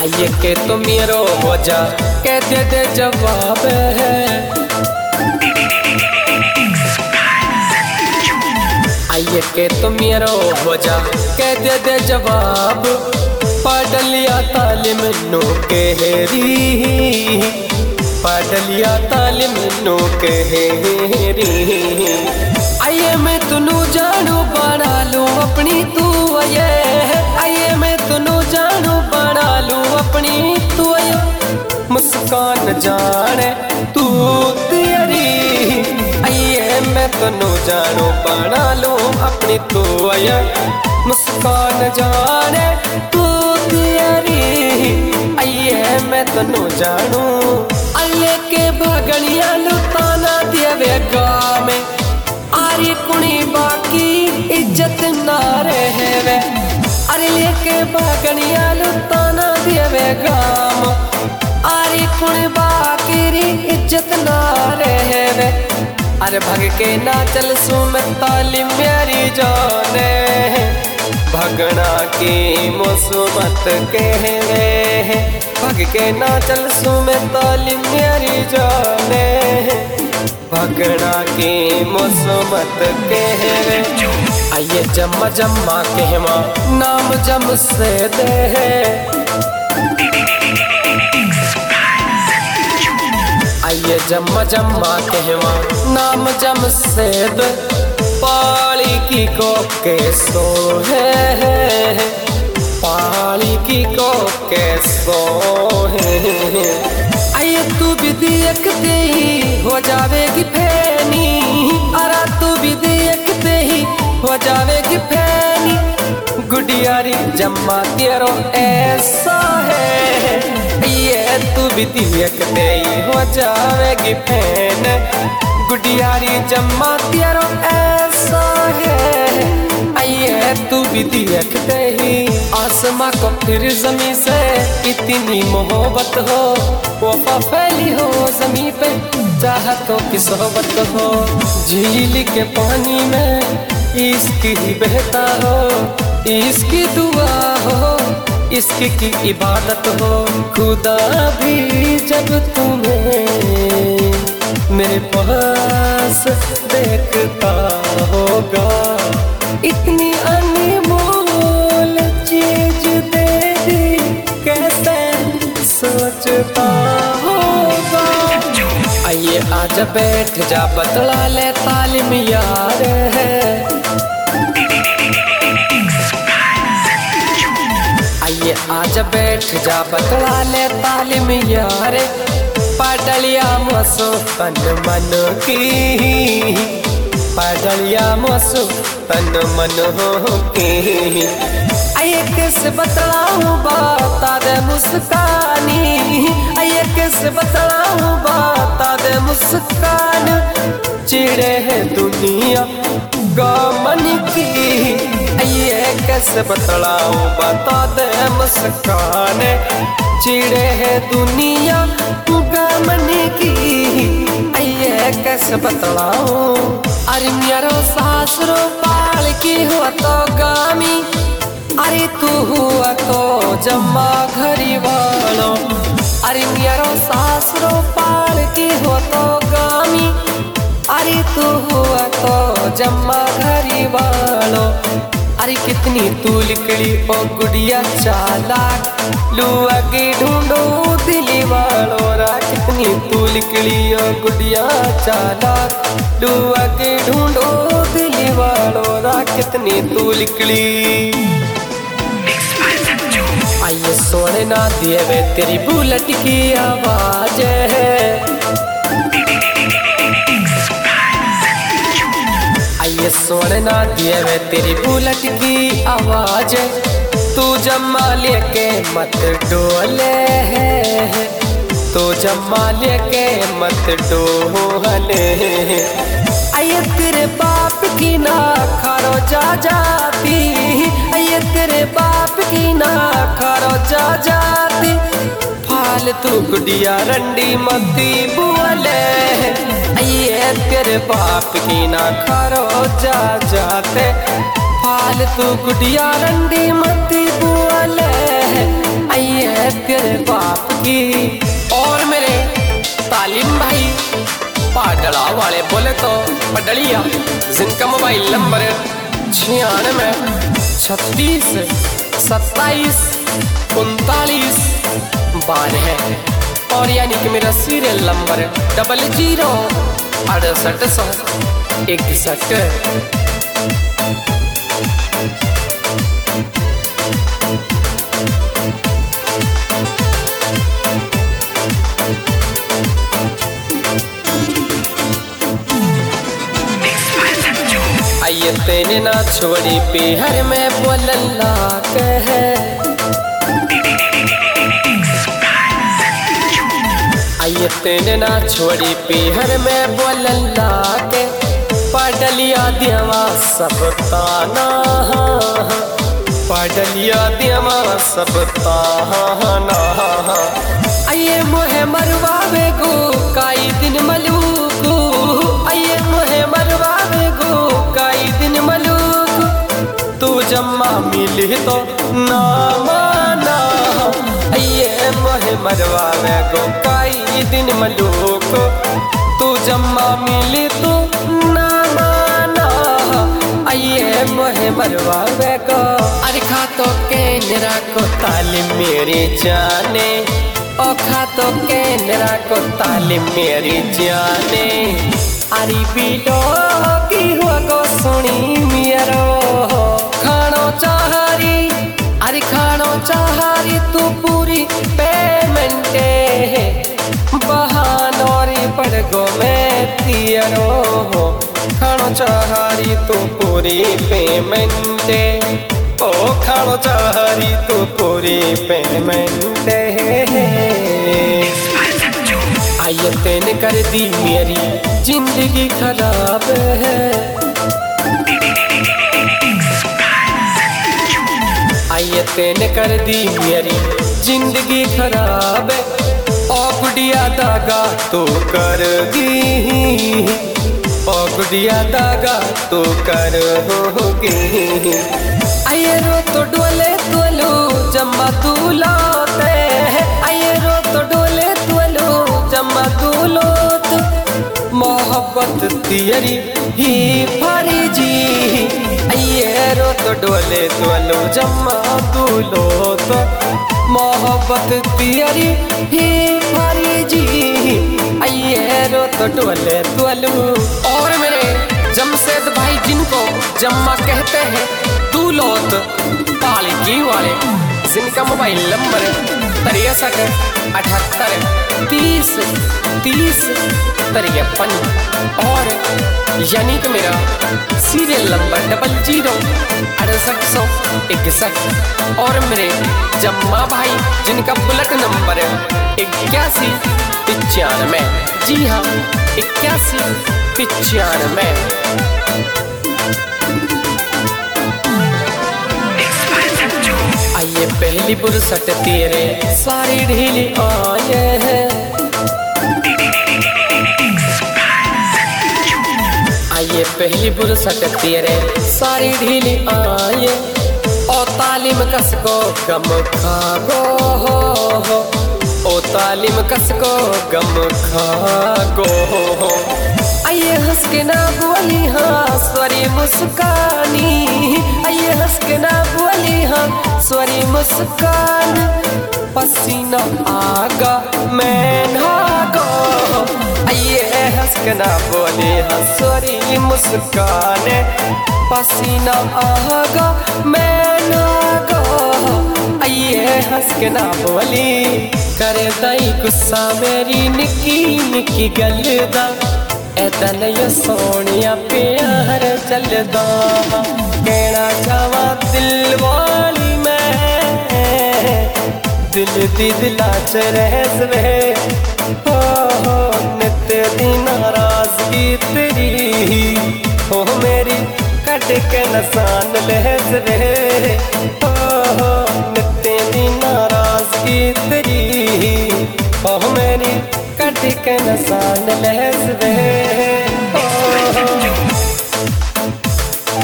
आइए के तो मेरो हो जा के दे जवाब है। आइए के तो मेरो हो जा के दे जवाब। पढ़ लिया तालिम नो केहरी, पढ़ लिया तालिम नो केहरी। आइए मैं तुनु जानू बना लूं अपनी तू आये। आइए मैं तुनु जानू बना लूं अपनी तू आये। मुस्कान जाने तू तेरी। आइए मैं तुनु जानू बना लूं अपनी तू आये। मुस्कान जाने तू तेरी। आइए मैं तुनु जानू। अल्ले के भगड़िया लुटाना दिए गाँव में। आरी कुणी बाकी इज्जत ना रहे। अरे लेके भगड़िया लुटाना दिए गाँव। आरी कुणी बाकी री इज्जत ना रहे। अरे भग के ना चल सुमत ताली मेरी जाने। भगना की मुसमत कहवे। भग के ना चल सुमत ताली मेरी जाने। भगना की मुसमत कहवे। आइए जम्मा जम्मा कहवा नाम जम से दे। आइए जम्मा जम्मा कहवा नाम जम से दे। पाली की को कैसो है। पाली की को कैसो है। आइए तू भी देखते ही हो जावेगी फैनी। अरे तू भी देखते ही हो जावेगी फैनी। गुडियारी जम्मा तेरो ऐसा है। ये तू भी देखते ही हो जावेगी फैन। गुडियारी जम्मा तेरो ऐसा है। आइए तू भी देखते ही। आसमां को फिर जमी से इतनी मोहब्बत हो। वफा फैली हो जमी पे चाहतों की सोहबत हो। झील के पानी में इसकी ही बहता हो। इसकी दुआ हो, इसकी की इबादत हो। खुदा भी जब तुम्हें मेरे पास देखता होगा। इतनी अनमोल चीज दे दी कैसे सोचता होगा। आइए आज बैठ जा बतला ले तालिम यार है। आइए आज बैठ जा बतला ले तालिम यार। पढ़लिया मसो तन मन की। पढ़लिया मसो तन मन हो की। आइए कैसे बतलाऊं बता दे मुस्कानी। आइए कैसे बतलाऊं बता दे मुस्कान। चिड़े है दुनिया गमन की। आइए कैसे बतलाऊं बता दे मुस्कान। चिड़े है दुनिया गमन की। आइए कैसे बतलाऊं। अरे मेरा सासरो पाल की हुआ तो गामी। अरे तू हुआ तो जम्मा घरी वालो। अरे मेरा सासरो पाल की हो तो गामी। अरे तू हुआ तो जम्मा घरी वालो। अरे कितनी तू लिकड़ी ओ गुड़िया चालाक। लू आगे ढूंढो दिली वालो रा। कितनी तू लिकड़ी ओ गुड़िया चालाक। लू आगे ढूंढो दिली वालो रा। कितनी तू लिकड़ी। आइए सोने ना दिए वे तेरी बुलेट की आवाज है। आइए सोने ना दिए वे तेरी बुलेट की आवाज। तू जम्मा लेके मत डोले। तू जम्मा लेके मत डोले। आइए तेरे बाप की ना खारो जा जाती। आइए तेरे बाप की ना खारो जा जाती। फालतू गुडिया रंडी मती बोले। आइए तेरे बाप की ना खारो जा जाते। फालतू गुडिया रंडी मती बुआले आइए तेरे बाप की। और मेरे तालिम भाई पाडला वाले बोले तो पडलिया, जिनका मोबाइल नंबर 96 36 27 39 12 है। और यानी कि मेरा सीरियल नंबर 00 68 61। आइए तेने ना छोड़ी बिहार में बोलला कहे, आइए तेने ना छोड़ी बिहार में बोलला के पडलिया देवा सब ताना, पडलिया देवा सब ताना। आइए मोहे मरवावे गो काई दिन मलूकू, आइए मोहे मरवावे गो काई दिन मलूक, तू जम्मा मिली तो ना माना। आइए मोहे मरवावे गो काई दिन मलूक, तू जम्मा मिली तो ना माना। आइए मोहे मरवावे गो अरे खा तो केनरा को तालिम मेरी जाने, ओ खा तो केनरा को तालिम मेरी जाने। अरे बीडो की हुआ को सुनी मेरो खानो चाहारी, अरे खानो चाहारी तू पूरी पेमेंटे बहानोरी पड़ गो मैं तियरो, खानो चाहारी तू पूरी पेमेंटे, ओ खानो चाहारी तू पूरी पेमेंटे। आइए तेने कर दी मेरी जिंदगी खराब है, आइए तेने कर दी मेरी जिंदगी खराब है। ओ गुडिया दागा तो कर दी, ओ गुडिया दागा तो कर होगी। आइए रो तो डोले तोलो जम्मा तू लाते, आइए रो तो डोले तोलो जम्मा तू लोत, मोहब्बत तियरी ही फारी जी। आइए रो तो डोले तोलो जम्मा तू लोत, मोहब्बत तियरी ही फारी जी। आइए रो तो डोले तोलो। और मेरे जमशेद भाई जिनको जम्मा कहते हैं दूलोत पालकी वाले, जिनका मोबाइल नंबर 63 78 30 30 53। और यानी कि मेरा सीरियल नंबर 00 68 और मेरे जम्मा भाई जिनका बुलेट नंबर 81 95। जी हाँ 81 95। आइए पहली बुरसट तेरे सारी ढीली आए हैं, आइए पहली बुरसट तेरे सारी ढीली आए। ओ तालिम कस को गम खा गो हो, ओ तालिम कस को गम खा गो हो। आइए हंस के ना बोली हाँ स्वरी मुस्कानी, आइए हंस के ना बोली हाँ स्वरी मुस्कान, पसीना आगा मैं नागो। आइए हंस के ना बोली हाँ स्वरी मुस्कान, पसीना आगा मैं नागो। आइए हंस के ना बोली करे दाई गुस्सा मेरी निकी निकी गलदा, ऐदा नहीं सोनिया प्यार चलदा, कहना चावा दिल वाली मैं दिल दी दिला च रहसवे हो, नित दी नाराजगी तेरी हो मेरी कट के नसान लहसवे हो, नित दी नाराजगी तेरी हो मेरी कट के नसान लहसवे हो।